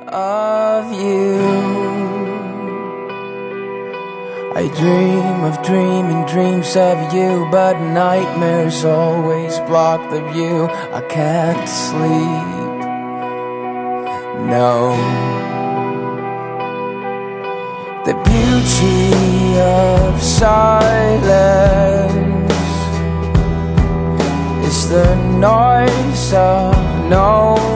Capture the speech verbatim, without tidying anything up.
of you. I dream of dreaming dreams of you, but nightmares always block the view. I can't sleep, no. The beauty of silence is the noise of no